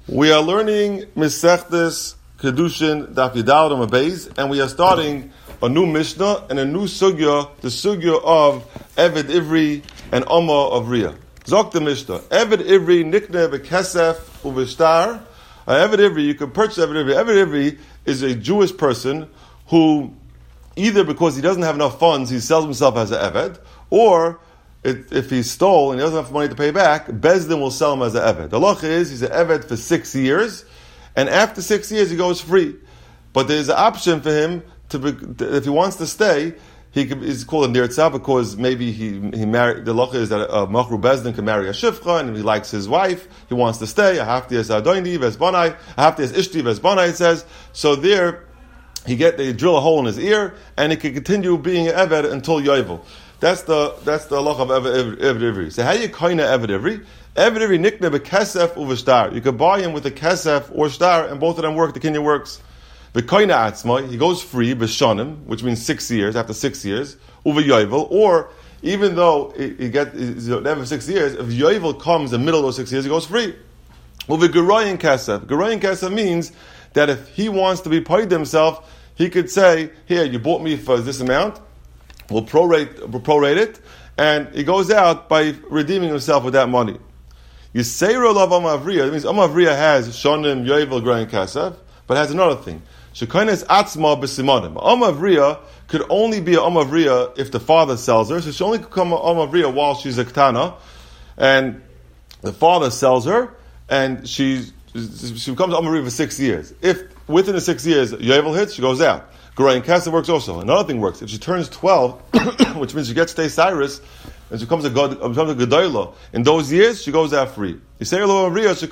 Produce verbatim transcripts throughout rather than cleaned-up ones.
We are learning Mesechtes Kedushin Daf Yudal Amud Beis, and we are starting a new Mishnah and a new sugya, the sugya of Eved Ivri and Oma of Riyah. Zok the Mishnah. Eved Ivri nikne bekesef uveshtar. Eved Ivri, you can purchase Eved Ivri. Eved Ivri is a Jewish person who, either because he doesn't have enough funds, he sells himself as an Eved, or It, if he stole and he doesn't have money to pay back, Bezdin will sell him as an Eved. The halacha is he's an Eved for six years, and after six years he goes free. But there's an option for him to, be, if he wants to stay, he can, he's called a Nirtzah because maybe he he married. The halacha is that a Machru Bezdin can marry a Shifcha and he likes his wife. He wants to stay. A hafti es adoini vesbanai, a hafti es ishti vesbanai. It says so. There, he get they drill a hole in his ear, and he can continue being an Eved until Yovel. That's the that's the halach of Eved Ivri. So how you koina Eved Ivri? Eved Ivri nikne bekesef uveshtar. You can buy him with a kesef or shtar, and both of them work. The kinyan works. The koina atzmai, he goes free b'shanim, which means six years. After six years, uve yovel, or even though he, he get he's never six years, if yovel comes in the middle of those six years, he goes free. Uve geroyin kesef. Geroyin kesef means that if he wants to be paid himself, he could say, "Here, you bought me for this amount. We'll prorate, we'll prorate it," and he goes out by redeeming himself with that money. Yisayro love Amavriya. That means Amavriya has Shonim, Yovel, Grain, Kasef, but has another thing. Shekoines Atzma b'Simonim. Amavriya could only be an Amavriya if the father sells her, so she only could become an Amavriya while she's a Ketana, and the father sells her, and she she becomes Amavriya for six years. If within the six years Yovel hits, she goes out. Growing Kasser works also. Another thing works. If she turns twelve, which means she gets to stay Cyrus, and she becomes a god, becomes a Gedolah, in those years, she goes out free. You say, Then we have the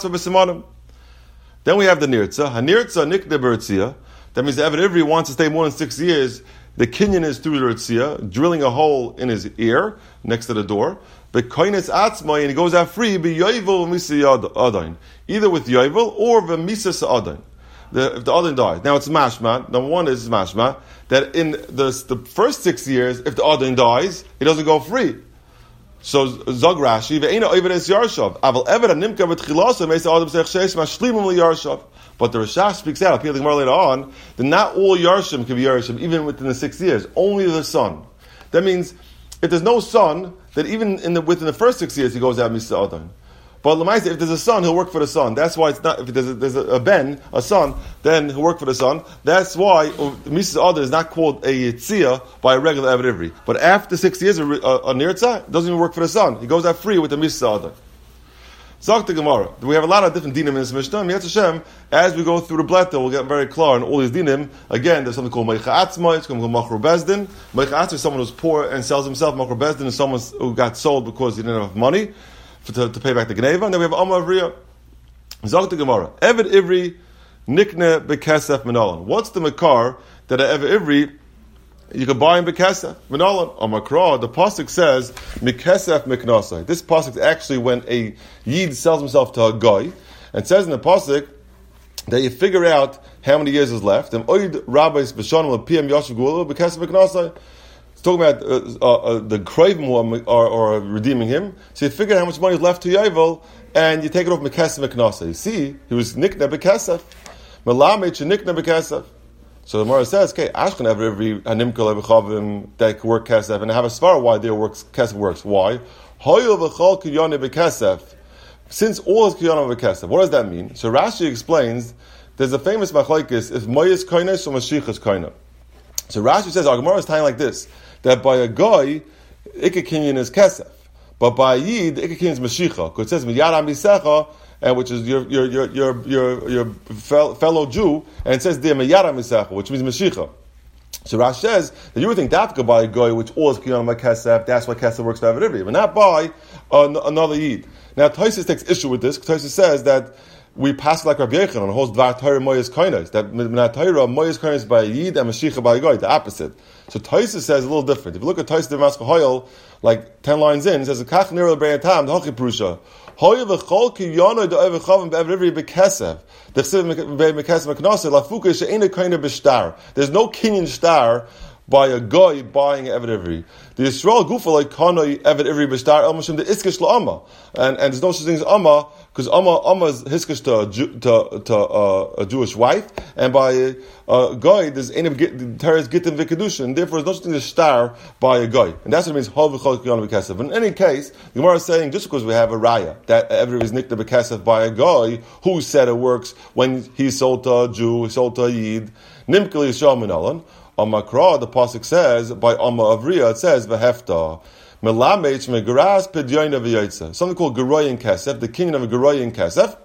Nirtzah. HaNirtzah nikne b'Ritzia. That means the Eved Ivri wants to stay more than six years. The kinyan is through the Ritzia, drilling a hole in his ear, next to the door. B'Koines Atzmai, and he goes out free, b'Yovel v'Misa Adain. Either with Yovel or v'Misa Adain. The, if the Adon dies. Now it's mashma. Number one is mashma that in the, the first six years, if the Adon dies, he doesn't go free. So Zog Rashi, ve'ena oived es yarshav. Aval eved animka v'tchilasa meisa adam sech sheish mashlimim liyarshav. But the Rashash speaks out, appealing more later on, that not all yarshim can be yarshim, even within the six years. Only the son. That means if there's no son, that even in the, within the first six years he goes out misa Adon. But Lamaisa, if there's a son, he'll work for the son. That's why it's not, if there's a, there's a, a ben, a son, then he'll work for the son. That's why Misas Adar is not called a Yitzia by a regular Eved Ivri. But after six years, a, a, a Nirtzah doesn't even work for the son. He goes out free with the Misas Adar. Zok the Gemara. We have a lot of different dinim in this Mishnah. And Yetz Hashem, as we go through the Bletta, we'll get very clear on all these dinim. Again, there's something called Meicha Atzma, it's called Machru Bezdin. Meicha Atzma is someone who's poor and sells himself. Machru Bezdin is someone who got sold because he didn't have enough money To, to pay back the Gneva, and then we have Amma Avriya. Zog the Gemara. Eved Ivri nikne bekesef minolan. What's the makar that an Eved Ivri you can buy him bekesef minolan? Amakra, the pasuk says mikesef miknasai. This pasuk is actually when a yid sells himself to a guy, and says in the pasuk that you figure out how many years is left. And oid rabbis b'shanim l'piyam yashu gula bekesef miknasai. Talking about uh, uh, uh, the craven who are, are, are redeeming him. So you figure out how much money is left to Yovel, and you take it off Mekesef Meknasa. You see, he was Nikne Bekesef. Melamed Nikne Bekesef. So the Gemara says, okay, Ashkan every Animkal Evechavim that could work Kesef, and I have a svar why their works Kesef works. Why? Hoyel V'chol Kiyone Bekesef. Since all is Kiyone Bekesef. What does that mean? So Rashi explains, there's a famous machlokes if Moyes Koines or Mashiach Koines. So Rashi says, our Gemara is tying like this, that by a guy, Ikka Kinyan is Kesef. But by a Yid, Ikka Kinyan is Mashiach. Because it says, Miyara Misecha, and which is your your your your your, your fellow Jew, and it says there Miyara Misecha, which means Mashiach. So Rashi says that you would think that could buy a guy which all is Kinyan by Kesef, that's why Kesef works for Eved Ivri, but not by uh, another Yid. Now Tosfos takes issue with this, because Tosfos says that we pass like Rabbi Yechon on the whole Dvar Torah Moyes Koines, that Minat Torah Moyes Koines by a Yid and Mashiach by a guy, the opposite. So Tosfos says a little different. If you look at Tosfos Demas Hoyel, like ten lines in, it says Kach Nira Be'atam the Hochi Prusha Hoyel v'chol ki yono do evechavim be'Eved Ivri be'Kesef the Chsiv be'Mekesef Meknasa lafuka she'ena koine b'shtar. There's no kinyan shtar by a guy buying Eved Ivri. The Yisrael Gufa like Kanoi Eved Ivri B'Shtar El Mashim the Iskish La'ama. And and there's no such thing as Amma, because Amma, Amma is Hiskish to, a Jew, to, to uh, a Jewish wife, and by a uh, guy, there's Einav Teres Gittin V'Kedushin, and therefore there's no such thing as Star by a guy. And that's what it means, Hov V'Chol K'yon B'Kesef. In any case, the Gemara is saying, just because we have a Raya, that Eved Ivri is Nikta B'Kesef by a guy, who said it works when he sold to a Jew, he sold to a Yid, Nimkeli Yisrael Minalan. On Makra, the pasuk says by Amma Avriya, it says v'hefta melamech megaras pedyoina v'yotza. Something called Geroyin Kesef, the king of a Geroyin Kesef.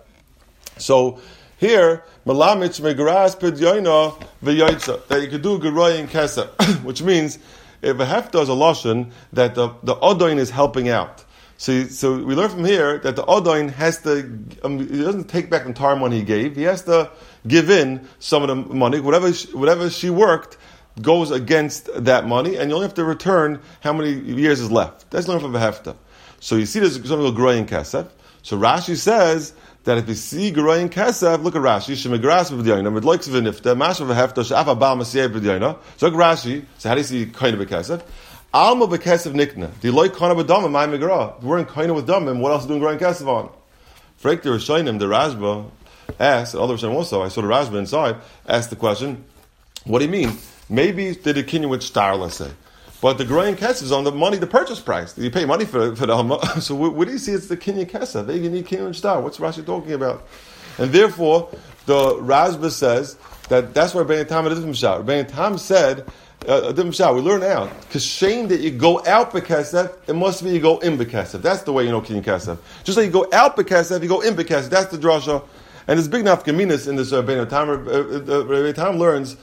So here melamech megaras pedyoina v'yotza, that you could do Geroyin Kesef, which means if v'hefta is a lashon that the the odoin is helping out. So, so we learn from here that the odoin has to, um, he doesn't take back the entire money he gave. He has to give in some of the money, whatever she, whatever she worked goes against that money, and you only have to return how many years is left. That's learned from a hefta. So you see there's something called Geroyin Kesef. So Rashi says that if you see Geroyin Kesef, look at Rashi, Shemigras v'dyoina, midloiks v'nifta, mash v'hefta, she'af abal masiyeh v'dyoina. So look at Rashi, so how do you see kind of a Kesef? Alma b'Kesef nikna. The loy kana b'damim, my migra. We're in kind with damim, what else is doing Geroyin Kesef on? Freik the Rishonim, the Rashba, asked, and other Rishonim also, I saw the Rashba inside, asked the question, what do you mean? Maybe they did kinyan with star, let's say. But the Geroyin Kesef is on the money, the purchase price. You pay money for, for the Hama. So what, what do you see? It's the kinyan Kesef. They need kinyan with star. What's Rashi talking about? And therefore, the Rashba says that that's why Rebbeinu Tam is a different shot. Rebbeinu Tam said, uh, a different shot. We learn out. Because shame that you go out B'Kesef, it must be you go in B'Kesef. That's the way you know kinyan Kesef. Just like you go out B'Kesef, you go in B'Kesef. That's the drasha. And there's big nafkaminas in this Rebbeinu Tam. Rebbeinu Tam learns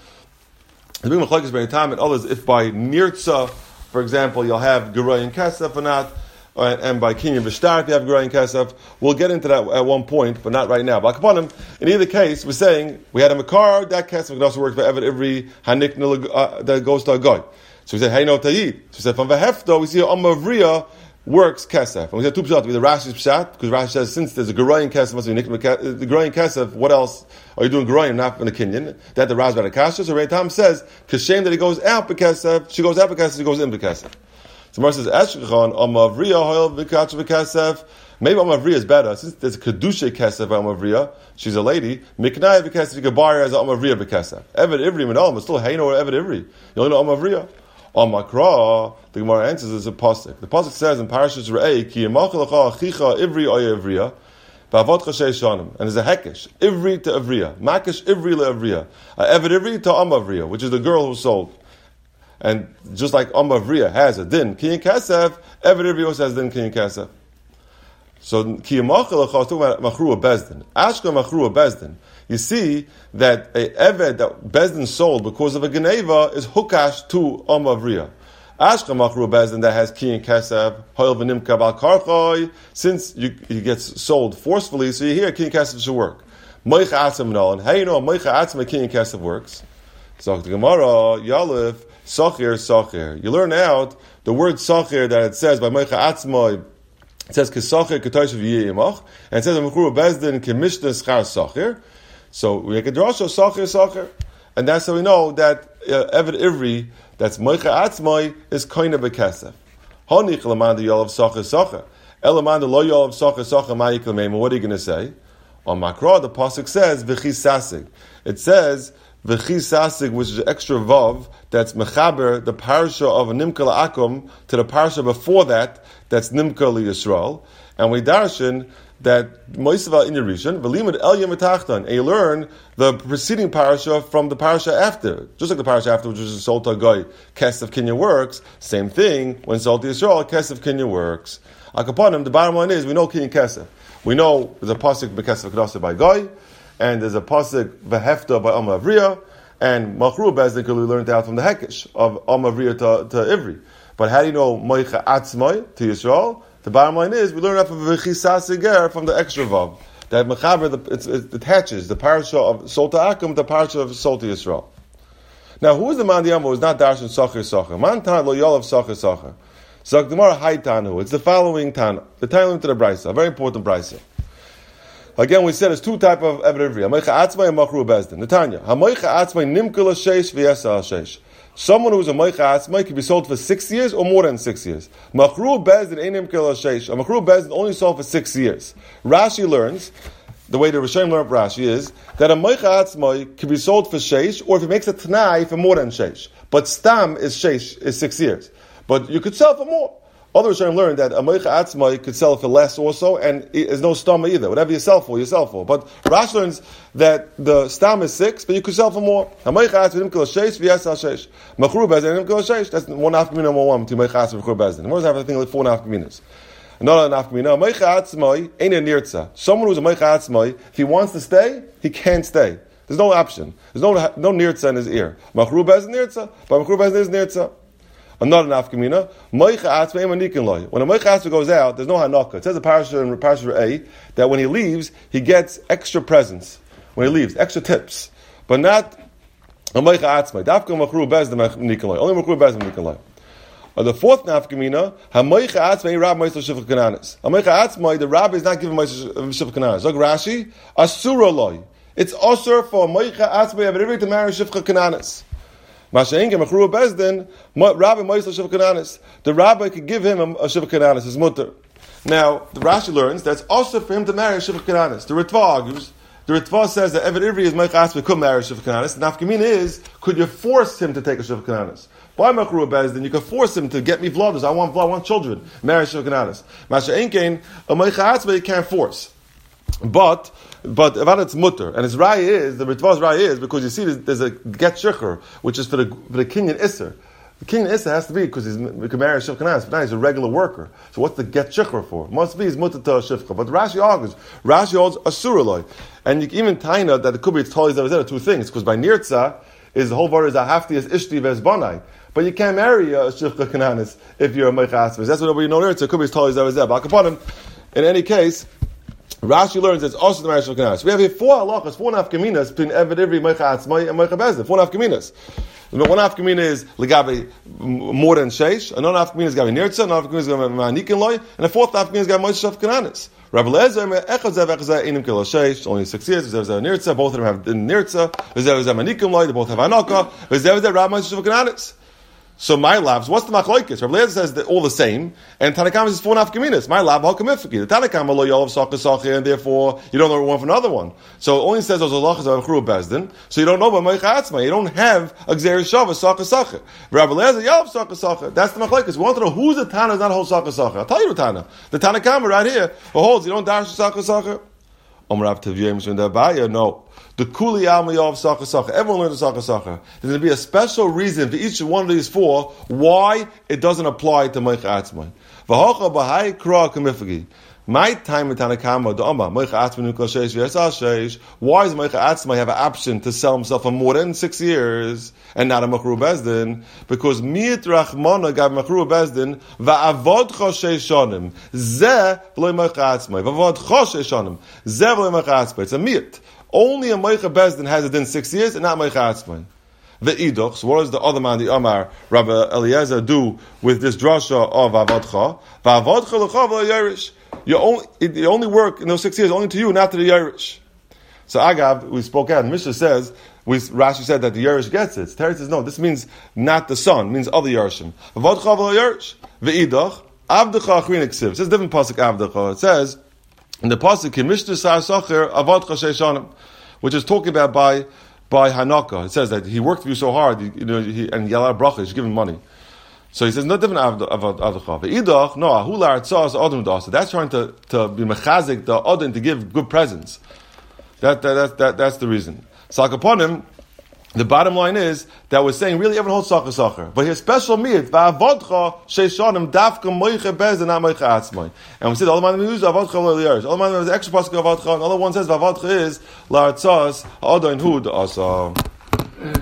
the big machlokes Rebbeinu Tam and others, if by nirtza, for example, you'll have Geroyin Kesef or not, uh, and by kinyan v'shtar, if you have Geroyin Kesef, we'll get into that at one point, but not right now. But in either case, we're saying we had a makar, that Kesef can also work by Eved Ivri Hanik uh, that goes to a guy. So we said, hey no tayid. So we said from v'hefta, we see Amma Avriya works Kesef. And we said two pshat, the Rashi's pshat, because Rashi says since there's a Geroyin Kesef, must be Nikna, the Geroyin Kesef, what else are you doing Geroyin, not in the kinyan? That the Razbat Akasha. So Rebbeinu Tam says, Kashem that he goes out B'Kesef, she goes out B'Kesef, she goes in B'Kesef. So Mar says, Eshkechan, Amma Avriya, Hoil B'Kach B'Kesef. Maybe Amma Avriya is better, since there's a Kedusha Kesef by Amma Avriya, she's a lady, Miknai B'Kesef, you can buy her as Amma Avriya B'Kesef. Eved Ivri, Menalim, still Haino or Eved Ivri. You only know Amma Avriya. On Makra, the Gemara answers as a pasuk. The pasuk says in Parashas Re'ei, Ki yemachal lecha achicha ivri oya ivriya, ba'avot chashay shanim. And there's a hekesh, ivri to ivriya, makish ivri le ivriya, eved ivri to Amma Avriya, which is the girl who sold. And just like Amma Avriya has a din kinyan kesef, eved ivri also has a din kinyan kesef. So ki yemachal lecha is talking about machrua bezdin. Ashka machrua bezdin. You see that a eved that Bezdin sold because of a geneva is hukash to Amma Avriya. Ashka machru Bezdin that has kinyan kesef hoil v'nimka bal karchoy, since you, he gets sold forcefully, so you hear kinyan kesef should work. Moicha atzim nolan. How you know moicha atzim kinyan kesef works? So the Gemara Yalif Sachir Sachir. You learn out the word Sachir that it says by moicha atzmoy. It says kesachir ketoishav yiyimach, and it says machru Bezdin kemishna schar Sachir. So we make a drasha sachir sachir, and that's how we know that uh, Eved Ivri, that's moicha atzmai, is koina b'kesef. Honich lamanda yolav sachir sachir, elamanda lo yolav sachir sachir ma'ik l'meimah. What are you going to say? On Makra, the pasuk says v'chi sasig. It says v'chi sasig, which is an extra vav that's mechaber the parsha of Nimka La'akum to the parsha before that, that's Nimka L'Yisrael, and we darshan that Moisava in Yerishan, Velimud El Yematachtan, and you learn the preceding parasha from the parasha after. Just like the parasha after, which is Solta Goy, Kesef Kinyan works, same thing, when Solta Yisrael, Kesef Kinyan works. Akaponim, the bottom line is, we know Kinyan Kesef. We know there's a pasuk B'Kesef Kedasa by Goy, and there's a pasuk V'hefta by Amma Avriya, and Machru Bezdin, we learned out from the Hekesh of Amma Avriya to, to Ivri. But how do you know Moicha Atzmai to Yisrael? The bottom line is, we learn that from V'chisasiger, from the extra vav. That Mechaber, it, it attaches the parasha of Solta Akum, the parasha of Solta Yisrael. Now, who is the man the who is not Darshan Sachir Sachir? Man Tan Lo Yolav Sachir Sachir. So, Gemara Hai Tanu. It's the following Tan. The Tan to the Brisa, a very important Brisa. Again, we said there's two type of Eved Ivri. Hamoicha Atzmai and Machru Bezdin. The Tanya. Hamoicha Atzmai Nimkul Sheish V'yesa Sheish. Someone who's a Moicha Atzmai can be sold for six years or more than six years. Machru Bezdin Einim Kil Sheish. A Machru Bezdin only sold for six years. Rashi learns, the way the Rishonim learn Rashi is, that a Moicha Atzmai can be sold for Sheish, or if it makes a Tanai for more than Sheish. But Stam is Sheish, is six years. But you could sell for more. Other Rishonim learned that a Moicha Atzmai could sell for less also, and there's no Stam either. Whatever you sell for, you sell for. But Rashi learns that the Stam is six, but you could sell for more. A Moicha Atzmai Einim Kil Sheish, v'yas al Sheish. Machru Bezdin Einim Kil Sheish. That's one half kamina, one one between Moicha Atzmai and Machru Bezdin. More than have I think like four and a half kaminas. Another half kamina. Moicha Atzmai ain't a nirtza. Someone who's a Moicha Atzmai, if he wants to stay, he can't stay. There's no option. There's no no nirtza in his ear. Machru Bezdin nirtza, but Machru Bezdin is nirtza. Another nafkamina, moicha atzmei manikin loy. When a moicha atzmei goes out, there's no hanaka. It says in parasha in parasha A that when he leaves, he gets extra presents. When he leaves, extra tips, but not a moicha atzmei. Dafka machru bezdin manikin loy. Only machru bezdin manikin loy. The fourth nafkamina, ha moicha atzmei rab moicha shivcha kananis. A moicha atzmei, the rabbi is not giving moicha shivcha kananis. Look Rashi, asura loy. It's asur for moicha atzmei every to marry shivcha kananis. The rabbi could give him a, a Shiva Kananis, his mutter. Now, the Rashi learns that's also for him to marry a Shiva Kananis. The Ritva argues, the Ritva says that Eved Ivri is Moicha Atzmai could marry a Shiva Kananis. The nafkamina is, could you force him to take a Shiva Kananis? By Machru Bezdin, you could force him to get me vlodas. I want vlod, I want children. Marry a Shiva Kananis. Masha Enkein, a Moicha Atzmai you can't force. But, but about its mutter, and its raya is, the Ritva's raya is, because you see there's, there's a get shicher, which is for the, for the Kinyan Isser. The Kinyan Isser has to be, because he's, he can marry a Shivcha Kananis, but now he's a regular worker. So what's the get shicher for? It must be his mutter to a Shivcha. But Rashi argues, Rashi holds a suraloi. And you can even taina that it could be it's totally there two things, because by Nirtza, is the whole word is a hafti as ishti vesbanai. But you can't marry a Shivcha Kananis if you're a Moicha Atzmai. That's what we know Nirtza, it could be it's totally there. But upon him, in any case, Rashi learns it's also the marriage of Kananis. We have here four halachas, four and a half kaminas between Eved Ivri, Moicha Atzmai, and Moicha Bezdin. Four and a half kaminas. One half kamina is legabe more than sheish. Another half kamina is gabe nirtza. Another half kamina is gabe manikin loy. And the fourth half kamina is gabe moish shav kananis. Rabbi Lezer me echad zev echad zev inim kilo sheish. Only six years. Zev zev nirtza. Both of them have nirtza. Zev zev manikin loy. They both have anaka. Zev zev rab moish shav kananis. So my labs, what's the machlokes? Rabbi Lezer says that all the same, and Tanakama says four and a half kaminas. My lab hakamifiki. The Tanakama lo yolav sacha sacha, and therefore you don't know one from another one. So it only says those halachas are churu bezdin. So you don't know about Moicha Atzmai. You don't have a gzeir shava sacha sacha. Rabbi Lezer yolav sacha sacha. That's the machlokes. We want to know who's the Tana is not whole sacha sacha. I'll tell you the Tana. The Tanakama right here who holds you don't dash sacha sacha. Omrav teviyim shunda baya. No. The kuli almayav sacha sacha. Everyone learns the sacha sacha. There's going to be a special reason for each one of these four why it doesn't apply to Moicha Atzmai. V'hocha b'hai kra kamifagi. My time in Tanakama, the Amma, Moicha Atzmai nukla sheish v'yasal sheish. Why does Moicha Atzmai have an option to sell himself for more than six years and not a Machru Bezdin? Because mi'it rachmana gab Machru Bezdin va'avodcha sheish shonim. Zeh v'loi Moicha Atzmai. Va'avodcha sheish shonim. Zeh v'loi Moicha Atzmai. It's a mi'it. Only a Moicha Bezdin has it in six years and not Moicha Atzmai. The Idoch, so what does the other man, the Amar, Rabbi Eliezer, do with this drasha of Avadcha? Va'avodcha l'cha v'lo yerish. You only, you only work in those six years only to you, not to the Yerush. So Agav, we spoke out, Mishnah says, we, Rashi said that the Yerush gets it. Terry says, no, this means not the son, it means other Yerushim. V'avodcha v'lo Yerush. V'idach, Avdecha achrinik siv. It says different pasuk Avdecha. It says, in the pasuk, Mishnah sar socher, Avadcha sheishanim, which is talking about by, by Hanaka. It says that he worked for you so hard, you know, he, and Yala Bracha, you should give him money. So he says, not different avdacha. Ve'idach, no, hu la'artzah adam dasa. That's trying to, to be mechazik the adam to give good presents. That, that, that, that, that's the reason. So upon him, the bottom line is that we're saying really everyone holds sacher sacher. But his special meat, va'avodcha sheishanim dafka moicha bezdin not moicha atzmai. And we said all the man use avadcha lo liyarish. All the man is extra pasuk avadcha. And all the one says avadcha is la'artzah adam hu dasa.